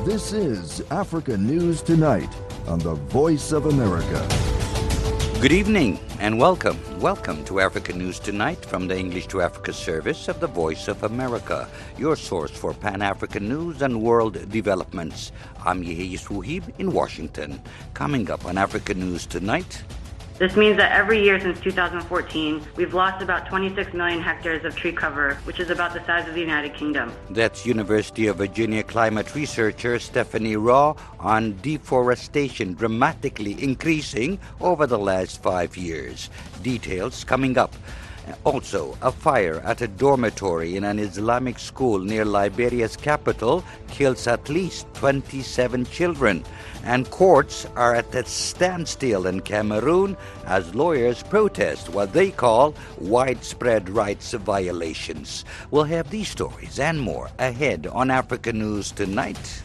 This is Africa News Tonight on the Voice of America. Good evening and welcome. Welcome to Africa News Tonight from the English to Africa service of the Voice of America, your source for Pan-African news and world developments. I'm Yehiyas Wuhib in Washington. Coming up on Africa News Tonight. This means that every year since 2014, we've lost about 26 million hectares of tree cover, which is about the size of the United Kingdom. That's University of Virginia climate researcher Stephanie Raw on deforestation dramatically increasing over the last 5 years. Details coming up. Also, a fire at a dormitory in an Islamic school near Liberia's capital kills at least 27 children. And courts are at a standstill in Cameroon as lawyers protest what they call widespread rights violations. We'll have these stories and more ahead on Africa News Tonight.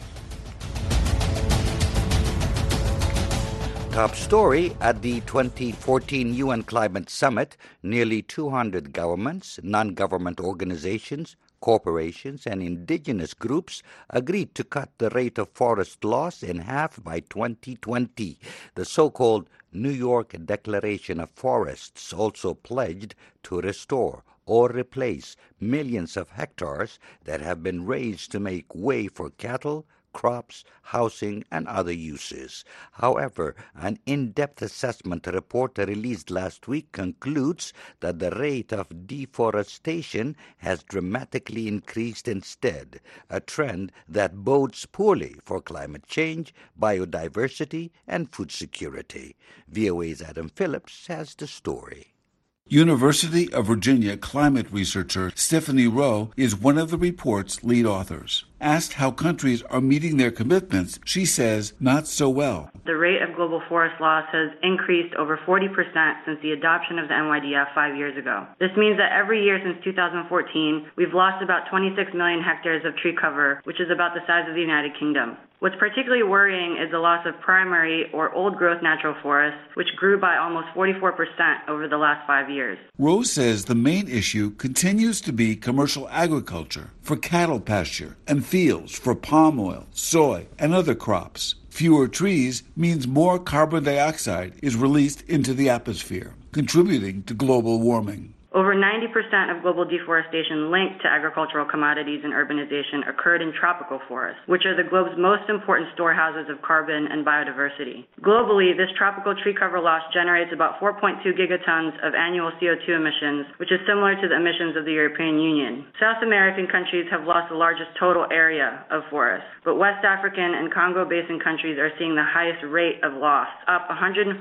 Top story at the 2014 UN Climate Summit, nearly 200 governments, non-government organizations, corporations, and indigenous groups agreed to cut the rate of forest loss in half by 2020. The so-called New York Declaration of Forests also pledged to restore or replace millions of hectares that have been razed to make way for cattle, crops, housing, and other uses. However, an in-depth assessment report released last week concludes that the rate of deforestation has dramatically increased instead, a trend that bodes poorly for climate change, biodiversity, and food security. VOA's Adam Phillips has the story. University of Virginia climate researcher Stephanie Rowe is one of the report's lead authors. Asked how countries are meeting their commitments, she says not so well. The rate of global forest loss has increased over 40% since the adoption of the NYDF 5 years ago. This means that every year since 2014, we've lost about 26 million hectares of tree cover, which is about the size of the United Kingdom. What's particularly worrying is the loss of primary or old-growth natural forests, which grew by almost 44% over the last 5 years. Rose says the main issue continues to be commercial agriculture for cattle pasture and fields for palm oil, soy, and other crops. Fewer trees means more carbon dioxide is released into the atmosphere, contributing to global warming. Over 90% of global deforestation linked to agricultural commodities and urbanization occurred in tropical forests, which are the globe's most important storehouses of carbon and biodiversity. Globally, this tropical tree cover loss generates about 4.2 gigatons of annual CO2 emissions, which is similar to the emissions of the European Union. South American countries have lost the largest total area of forests, but West African and Congo Basin countries are seeing the highest rate of loss, up 146%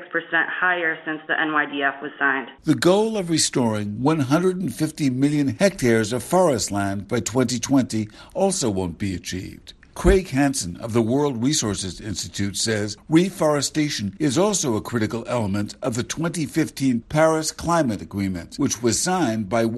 higher since the NYDF was signed. The goal of restoring 150 million hectares of forest land by 2020 also won't be achieved. Craig Hansen of the World Resources Institute says reforestation is also a critical element of the 2015 Paris Climate Agreement, which was signed by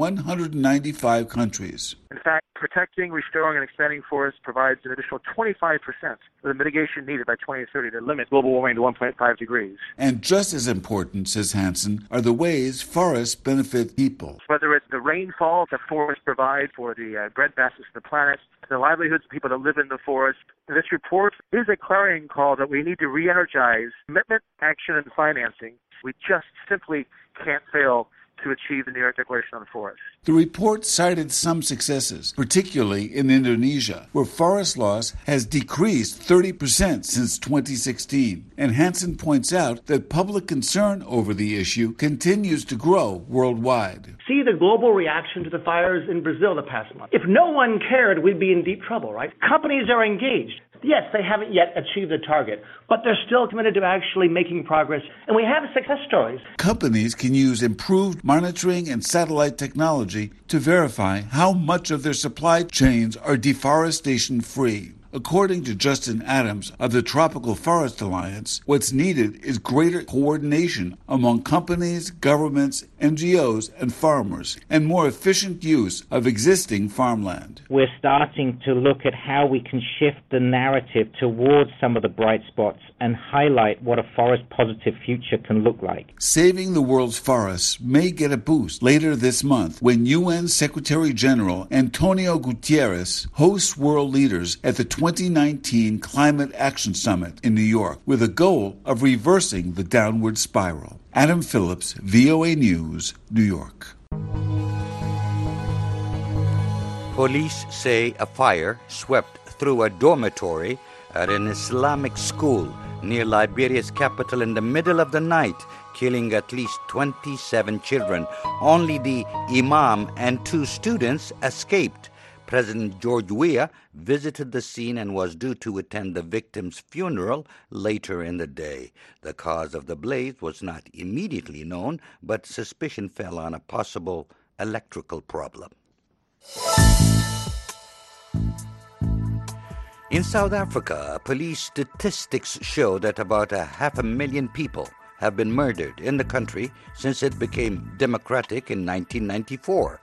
195 countries. In fact, protecting, restoring, and expanding forests provides an additional 25% of the mitigation needed by 2030 to limit global warming to 1.5 degrees. And just as important, says Hansen, are the ways forests benefit people. Whether it's the rainfall that forests provide for the breadbaskets of the planet, the livelihoods of people that live in the forest, this report is a clarion call that we need to re-energize commitment, action, and financing. We just simply can't fail to achieve the New York Declaration on the Forest. The report cited some successes, particularly in Indonesia, where forest loss has decreased 30% since 2016. And Hansen points out that public concern over the issue continues to grow worldwide. See the global reaction to the fires in Brazil the past month. If no one cared, we'd be in deep trouble, right? Companies are engaged. Yes, they haven't yet achieved the target, but they're still committed to actually making progress, and we have success stories. Companies can use improved monitoring and satellite technology to verify how much of their supply chains are deforestation-free. According to Justin Adams of the Tropical Forest Alliance, what's needed is greater coordination among companies, governments, NGOs, and farmers, and more efficient use of existing farmland. We're starting to look at how we can shift the narrative towards some of the bright spots and highlight what a forest-positive future can look like. Saving the world's forests may get a boost later this month when UN Secretary General Antonio Guterres hosts world leaders at the 2019 Climate Action Summit in New York with a goal of reversing the downward spiral. Adam Phillips, VOA News, New York. Police say a fire swept through a dormitory at an Islamic school near Liberia's capital in the middle of the night, killing at least 27 children. Only the imam and 2 students escaped. President George Weah visited the scene and was due to attend the victim's funeral later in the day. The cause of the blaze was not immediately known, but suspicion fell on a possible electrical problem. In South Africa, police statistics show that about 500,000 people have been murdered in the country since it became democratic in 1994.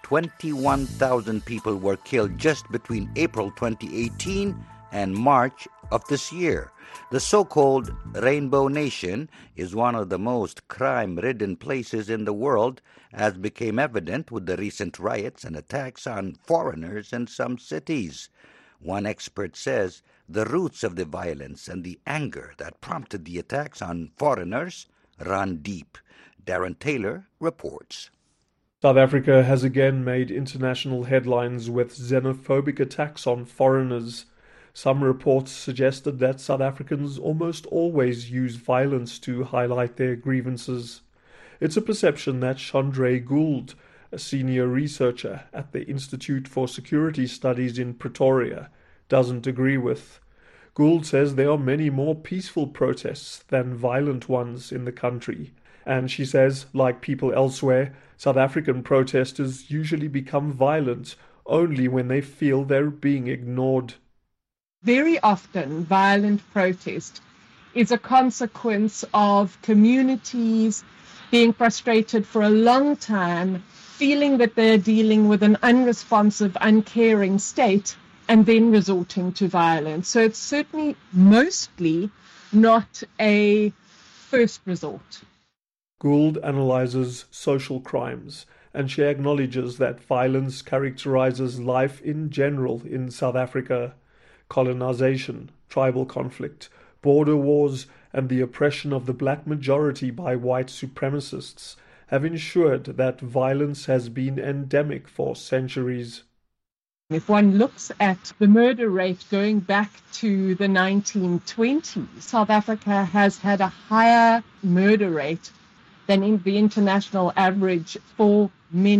21,000 people were killed just between April 2018 and March of this year. The so-called Rainbow Nation is one of the most crime-ridden places in the world, as became evident with the recent riots and attacks on foreigners in some cities. One expert says the roots of the violence and the anger that prompted the attacks on foreigners run deep. Darren Taylor reports. South Africa has again made international headlines with xenophobic attacks on foreigners. Some reports suggested that South Africans almost always use violence to highlight their grievances. It's a perception that Chandray Gould, a senior researcher at the Institute for Security Studies in Pretoria, doesn't agree with. Gould says there are many more peaceful protests than violent ones in the country, and she says, like people elsewhere, South African protesters usually become violent only when they feel they're being ignored. Very often, violent protest is a consequence of communities being frustrated for a long time, feeling that they're dealing with an unresponsive, uncaring state, and then resorting to violence. So it's certainly mostly not a first resort. Gould analyzes social crimes, and she acknowledges that violence characterizes life in general in South Africa. Colonization, tribal conflict, border wars, and the oppression of the black majority by white supremacists have ensured that violence has been endemic for centuries. If one looks at the murder rate going back to the 1920s, South Africa has had a higher murder rate than in the international average for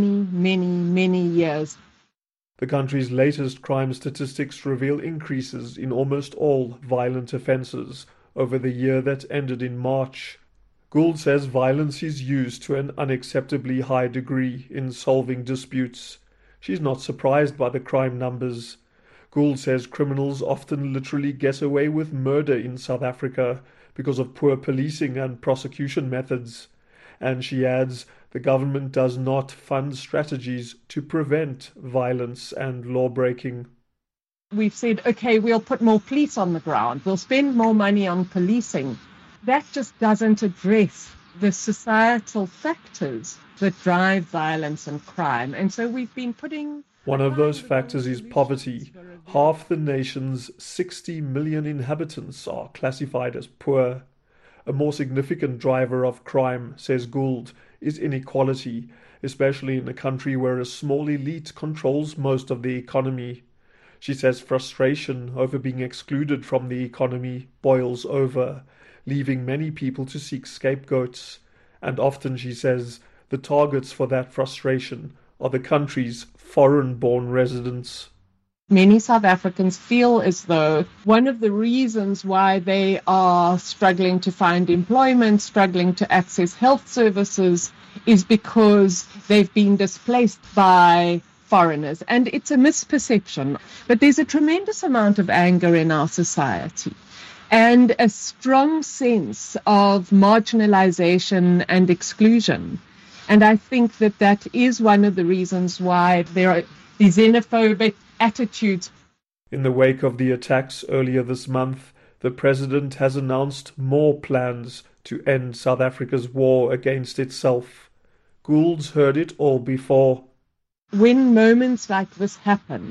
many years. The country's latest crime statistics reveal increases in almost all violent offences over the year that ended in March. Gould says violence is used to an unacceptably high degree in solving disputes. She's not surprised by the crime numbers. Gould says criminals often literally get away with murder in South Africa because of poor policing and prosecution methods. And she adds, the government does not fund strategies to prevent violence and law-breaking. We've said, okay, we'll put more police on the ground. We'll spend more money on policing. That just doesn't address the societal factors that drive violence and crime. And so we've been putting... One of those factors is poverty. Half the nation's 60 million inhabitants are classified as poor. A more significant driver of crime, says Gould, is inequality, especially in a country where a small elite controls most of the economy. She says frustration over being excluded from the economy boils over, leaving many people to seek scapegoats. And often, she says, the targets for that frustration are the country's foreign-born residents. Many South Africans feel as though one of the reasons why they are struggling to find employment, struggling to access health services, is because they've been displaced by foreigners. And it's a misperception. But there's a tremendous amount of anger in our society and a strong sense of marginalization and exclusion. And I think that that is one of the reasons why there are these xenophobic attitudes. In the wake of the attacks earlier this month, the president has announced more plans to end South Africa's war against itself. Gould's heard it all before. When moments like this happen,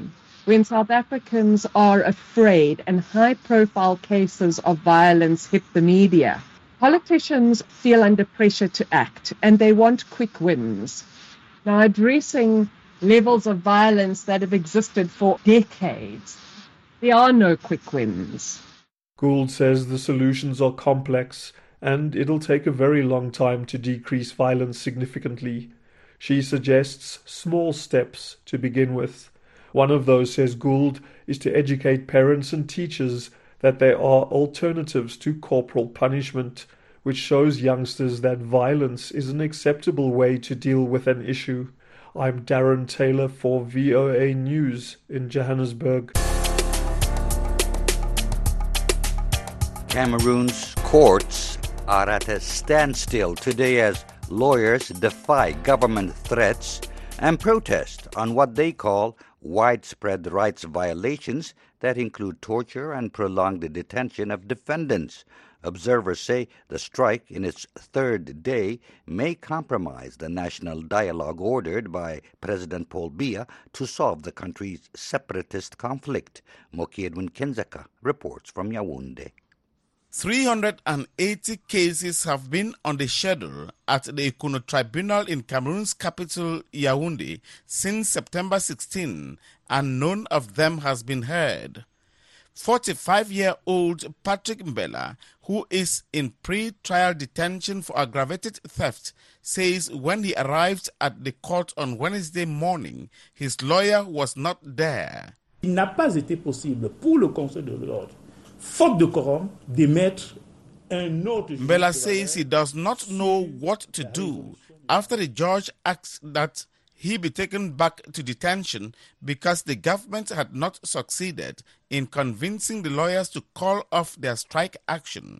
when South Africans are afraid and high-profile cases of violence hit the media. Politicians feel under pressure to act, and they want quick wins. Now, addressing levels of violence that have existed for decades, there are no quick wins. Gould says the solutions are complex, and it'll take a very long time to decrease violence significantly. She suggests small steps to begin with. One of those, says Gould, is to educate parents and teachers that there are alternatives to corporal punishment, which shows youngsters that violence is an acceptable way to deal with an issue. I'm Darren Taylor for VOA News in Johannesburg. Cameroon's courts are at a standstill today as lawyers defy government threats and protest on what they call widespread rights violations that include torture and prolonged detention of defendants. Observers say the strike in its third day may compromise the national dialogue ordered by President Paul Biya to solve the country's separatist conflict. Moki Edwin Kenzeka reports from Yaoundé. 380 cases have been on the schedule at the Ekono Tribunal in Cameroon's capital, Yaoundé, since September 16, and none of them has been heard. 45-year-old Patrick Mbela, who is in pre-trial detention for aggravated theft, says when he arrived at the court on Wednesday morning, his lawyer was not there. Il n'a pas été possible pour le Conseil de l'ordre, faute de quorum, d'émettre un autre. Mbela says he does not know what to do after the judge asks that he be taken back to detention because the government had not succeeded in convincing the lawyers to call off their strike action.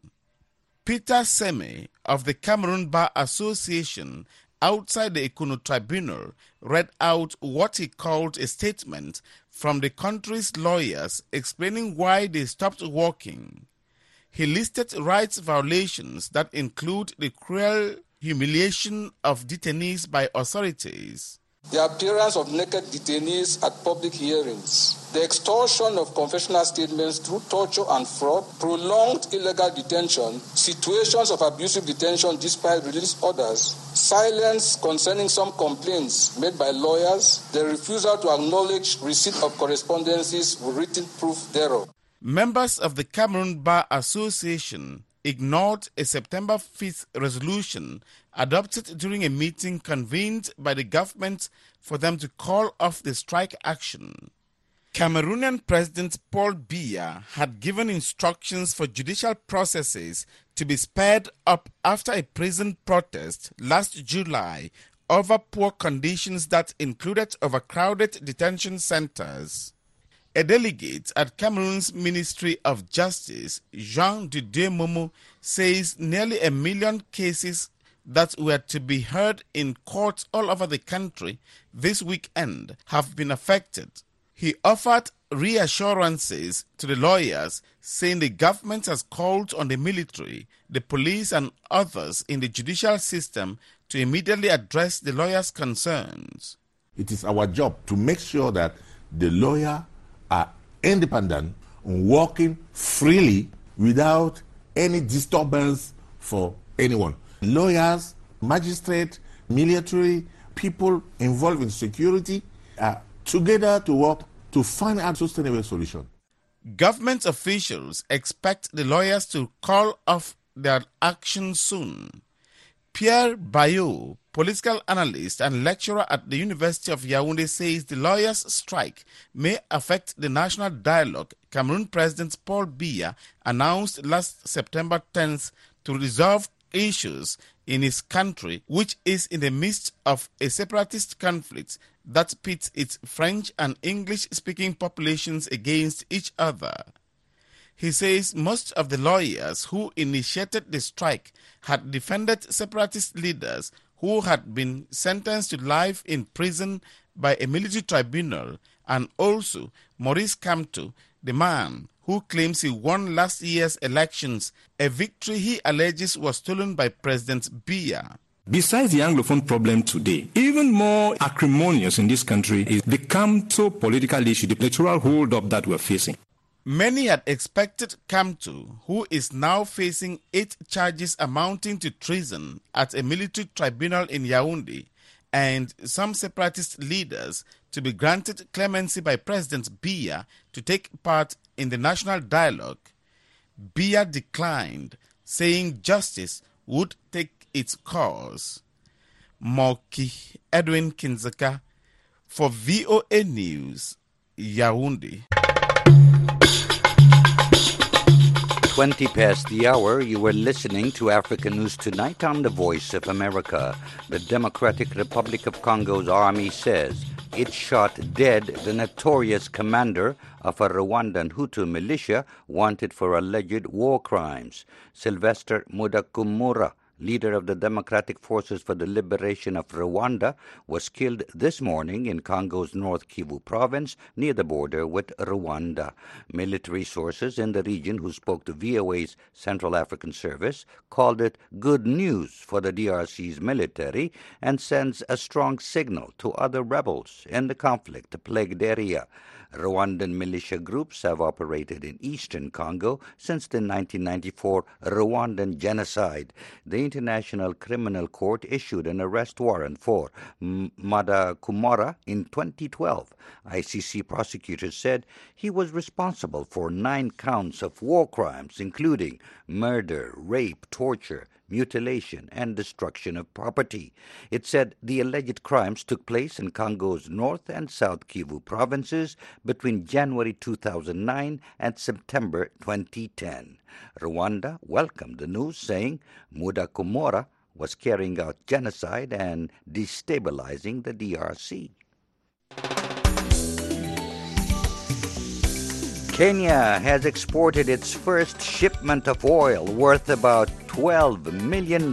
Peter Seme of the Cameroon Bar Association outside the Ekono Tribunal read out what he called a statement from the country's lawyers explaining why they stopped working. He listed rights violations that include the cruel humiliation of detainees by authorities, the appearance of naked detainees at public hearings, the extortion of confessional statements through torture and fraud, prolonged illegal detention, situations of abusive detention despite release orders, silence concerning some complaints made by lawyers, the refusal to acknowledge receipt of correspondences with written proof thereof. Members of the Cameroon Bar Association ignored a September 5th resolution adopted during a meeting convened by the government for them to call off the strike action. Cameroonian President Paul Biya had given instructions for judicial processes to be sped up after a prison protest last July over poor conditions that included overcrowded detention centers. A delegate at Cameroon's Ministry of Justice, Jean Didier Momo, says nearly 1 million cases that were to be heard in courts all over the country this weekend have been affected. He offered reassurances to the lawyers, saying the government has called on the military, the police and others in the judicial system to immediately address the lawyers' concerns. It is our job to make sure that the lawyer are independent and working freely without any disturbance for anyone. Lawyers, magistrates, military, people involved in security are together to work to find a sustainable solution. Government officials expect the lawyers to call off their action soon. Pierre Bayot, political analyst and lecturer at the University of Yaoundé, says the lawyers' strike may affect the national dialogue Cameroon President Paul Biya announced last September 10th to resolve issues in his country, which is in the midst of a separatist conflict that pits its French and English-speaking populations against each other. He says most of the lawyers who initiated the strike had defended separatist leaders who had been sentenced to life in prison by a military tribunal, and also Maurice Kamto, the man who claims he won last year's elections, a victory he alleges was stolen by President Biya. Besides the Anglophone problem today, even more acrimonious in this country is the Kamto political issue, the electoral hold-up that we're facing. Many had expected Kamto, who is now facing 8 charges amounting to treason at a military tribunal in Yaoundé, and some separatist leaders to be granted clemency by President Biya to take part in the national dialogue. Biya declined, saying justice would take its course. Moki Edwin Kinzaka for VOA News, Yaoundé. 20 past the hour, you were listening to Africa News Tonight on the Voice of America. The Democratic Republic of Congo's army says it shot dead the notorious commander of a Rwandan Hutu militia wanted for alleged war crimes. Sylvester Mudakumura, leader of the Democratic Forces for the Liberation of Rwanda, was killed this morning in Congo's North Kivu province near the border with Rwanda. Military sources in the region who spoke to VOA's Central African Service called it good news for the DRC's military and sends a strong signal to other rebels in the conflict-plagued area. Rwandan militia groups have operated in eastern Congo since the 1994 Rwandan genocide. The International Criminal Court issued an arrest warrant for Mudakumura in 2012. ICC prosecutors said he was responsible for 9 counts of war crimes, including murder, rape, torture, mutilation, and destruction of property. It said the alleged crimes took place in Congo's North and South Kivu provinces between January 2009 and September 2010. Rwanda welcomed the news, saying Mudakumura was carrying out genocide and destabilizing the DRC. Kenya has exported its first shipment of oil worth about $12 million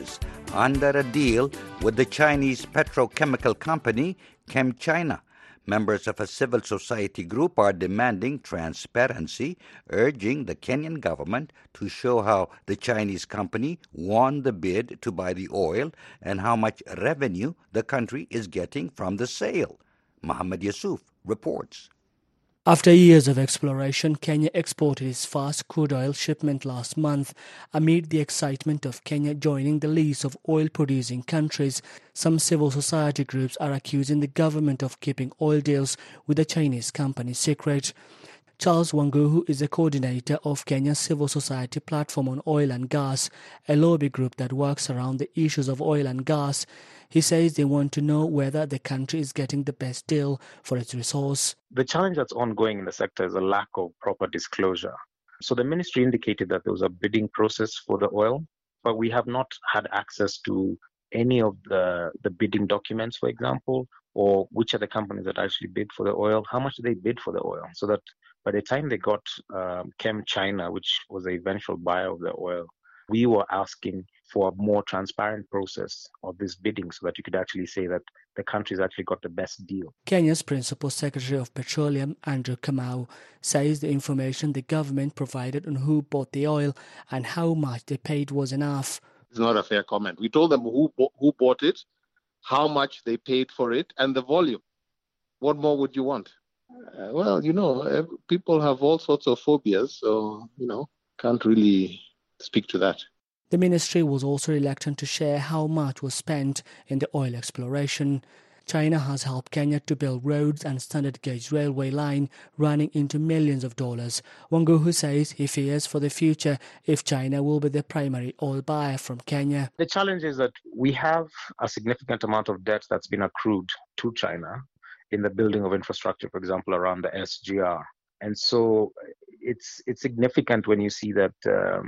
under a deal with the Chinese petrochemical company ChemChina. Members of a civil society group are demanding transparency, urging the Kenyan government to show how the Chinese company won the bid to buy the oil and how much revenue the country is getting from the sale. Mohammed Yusuf reports. After years of exploration, Kenya exported its first crude oil shipment last month. Amid the excitement of Kenya joining the list of oil-producing countries, some civil society groups are accusing the government of keeping oil deals with the Chinese company secret. Charles Wanguhu is the coordinator of Kenya's Civil Society Platform on Oil and Gas, a lobby group that works around the issues of oil and gas. He says they want to know whether the country is getting the best deal for its resource. The challenge that's ongoing in the sector is a lack of proper disclosure. So the ministry indicated that there was a bidding process for the oil, but we have not had access to any of the bidding documents, for example, or which are the companies that actually bid for the oil, how much they bid for the oil, so that by the time they got ChemChina, which was the eventual buyer of the oil, we were asking for a more transparent process of this bidding so that you could actually say that the country's actually got the best deal. Kenya's Principal Secretary of Petroleum, Andrew Kamau, says the information the government provided on who bought the oil and how much they paid was enough. It's not a fair comment. We told them who bought it, how much they paid for it, and the volume. What more would you want? Well, people have all sorts of phobias, so, can't really speak to that. The ministry was also reluctant to share how much was spent in the oil exploration. China has helped Kenya to build roads and standard gauge railway line running into millions of dollars. Wanguhu says he fears for the future if China will be the primary oil buyer from Kenya. The challenge is that we have a significant amount of debt that's been accrued to China in the building of infrastructure, for example, around the SGR. And so it's significant when you see that,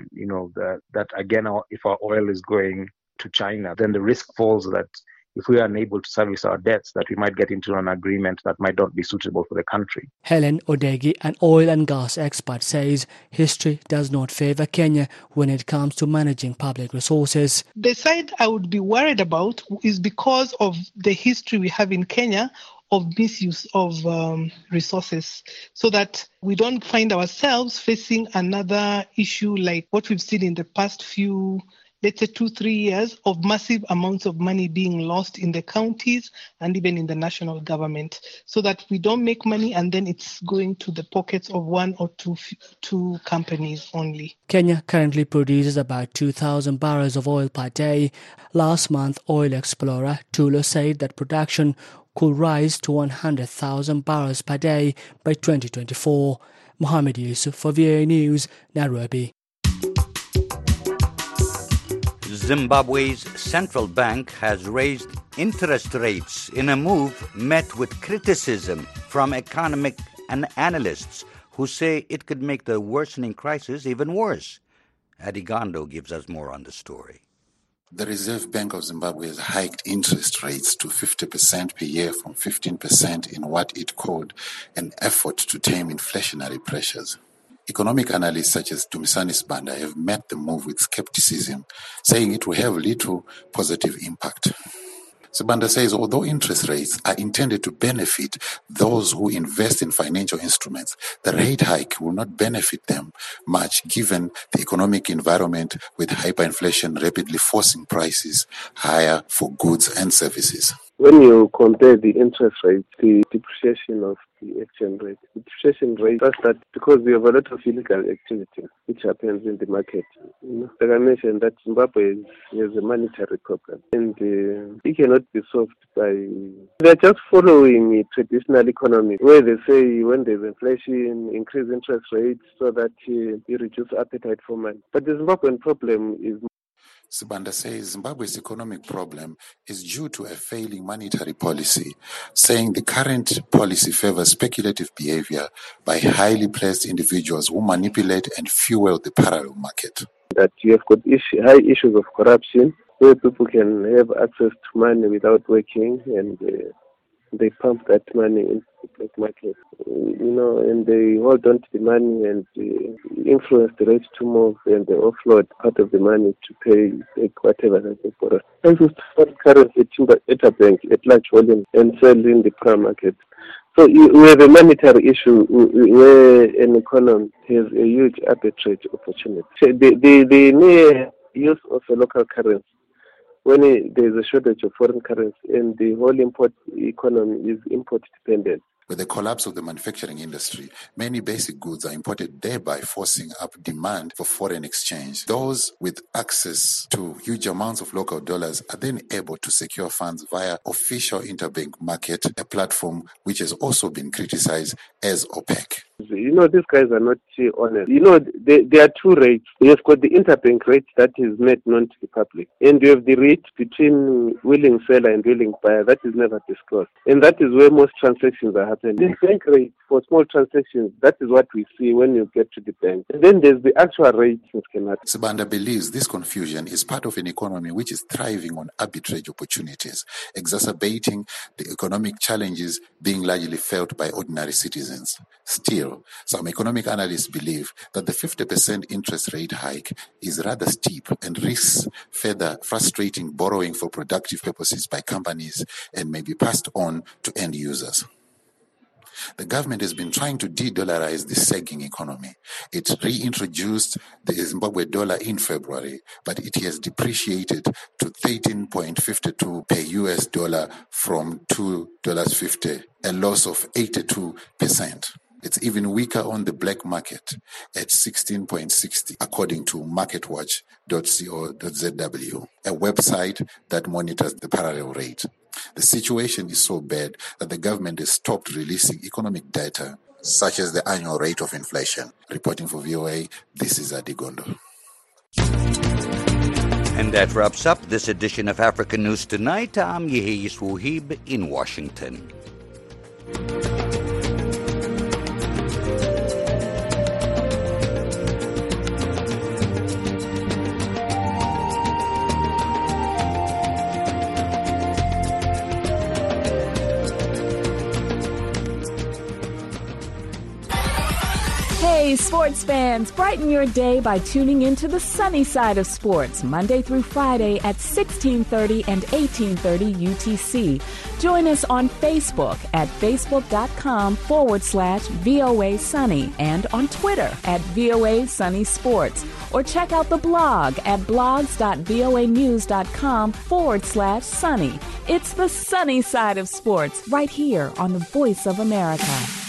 that again, if our oil is going to China, then the risk falls that if we are unable to service our debts, that we might get into an agreement that might not be suitable for the country. Helen Odegi, an oil and gas expert, says history does not favor Kenya when it comes to managing public resources. The side I would be worried about is because of the history we have in Kenya of misuse of resources, so that we don't find ourselves facing another issue like what we've seen in the past few let's say 2-3 years of massive amounts of money being lost in the counties and even in the national government, so that we don't make money and then it's going to the pockets of one or two companies only. Kenya currently produces about 2,000 barrels of oil per day. Last month, oil explorer Tulo said that production could rise to 100,000 barrels per day by 2024. Mohammed Yusuf for VOA News, Nairobi. Zimbabwe's central bank has raised interest rates in a move met with criticism from economic analysts who say it could make the worsening crisis even worse. Adigondo gives us more on the story. The Reserve Bank of Zimbabwe has hiked interest rates to 50% per year from 15% in what it called an effort to tame inflationary pressures. Economic analysts such as Dumisani Sibanda have met the move with skepticism, saying it will have little positive impact. Sibanda says although interest rates are intended to benefit those who invest in financial instruments, the rate hike will not benefit them much given the economic environment with hyperinflation rapidly forcing prices higher for goods and services. When you compare the interest rate, the depreciation of the exchange rate, the depreciation rate does that because we have a lot of illegal activity which happens in the market. Like I mentioned, that Zimbabwe has a monetary problem and it cannot be solved by... They're just following a traditional economy where they say when there's inflation, increase interest rates so that you reduce appetite for money. But the Zimbabwean problem is... Sibanda says Zimbabwe's economic problem is due to a failing monetary policy, saying the current policy favors speculative behavior by highly placed individuals who manipulate and fuel the parallel market. That you have got high issues of corruption, where people can have access to money without working and they pump that money into the black market, and they hold on to the money and influence the rate to move, and they offload part of the money to pay whatever they borrow. And to store currency at a bank at large volume and sell in the prime market. So we have a monetary issue where an economy has a huge arbitrage opportunity. The mere use of a local currency, when there's a shortage of foreign currency and the whole import economy is import dependent. With the collapse of the manufacturing industry, many basic goods are imported, thereby forcing up demand for foreign exchange. Those with access to huge amounts of local dollars are then able to secure funds via official interbank market, a platform which has also been criticized as opaque. These guys are not honest. There are two rates. You have got the interbank rate that is made known to the public, and you have the rate between willing seller and willing buyer that is never disclosed. And that is where most transactions are happening. The bank rate for small transactions, that is what we see when you get to the bank. And then there's the actual rate that can happen. Sibanda believes this confusion is part of an economy which is thriving on arbitrage opportunities, exacerbating the economic challenges being largely felt by ordinary citizens. Still, some economic analysts believe that the 50% interest rate hike is rather steep and risks further frustrating borrowing for productive purposes by companies and may be passed on to end users. The government has been trying to de-dollarize the sagging economy. It reintroduced the Zimbabwe dollar in February, but it has depreciated to 13.52 per US dollar from $2.50, a loss of 82%. It's even weaker on the black market at 16.60, according to marketwatch.co.zw, a website that monitors the parallel rate. The situation is so bad that the government has stopped releasing economic data, such as the annual rate of inflation. Reporting for VOA, this is Adigondo. And that wraps up this edition of African News Tonight. I'm Yehis Wuhib in Washington. Hey, sports fans, brighten your day by tuning into the sunny side of sports, Monday through Friday at 16:30 and 18:30 UTC. Join us on Facebook at facebook.com/VOA Sunny and on Twitter at VOA Sunny Sports. Or check out the blog at blogs.voanews.com/sunny. It's the sunny side of sports right here on the Voice of America.